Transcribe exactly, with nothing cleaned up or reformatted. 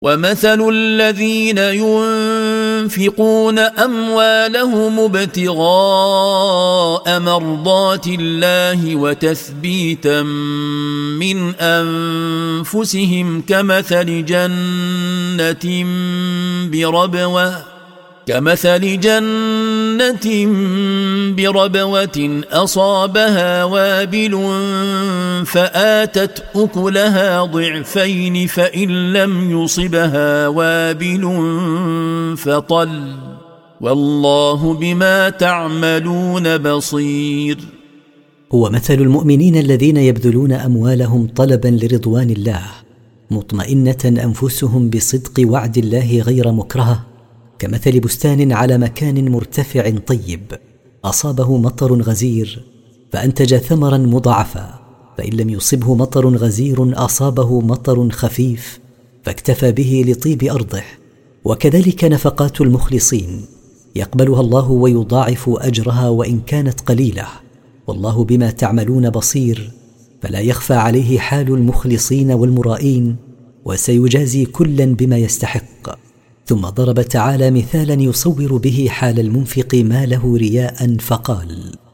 ومثل الذين ينفقون أموالهم ابتغاء مرضات الله وتثبيتا من أنفسهم كمثل جنة بربوة كمثل جنة بربوة أصابها وابل فآتت أكلها ضعفين فإن لم يصبها وابل فطل والله بما تعملون بصير. هو مثل المؤمنين الذين يبذلون أموالهم طلبا لرضوان الله مطمئنة أنفسهم بصدق وعد الله غير مكرهة، كمثل بستان على مكان مرتفع طيب أصابه مطر غزير فأنتج ثمرا مضاعفا، فإن لم يصبه مطر غزير أصابه مطر خفيف فاكتفى به لطيب أرضه. وكذلك نفقات المخلصين يقبلها الله ويضاعف أجرها وإن كانت قليلة، والله بما تعملون بصير، فلا يخفى عليه حال المخلصين والمرائين، وسيجازي كلا بما يستحق. ثم ضرب تعالى مثالا يصور به حال المنفق ما له رياء فقال: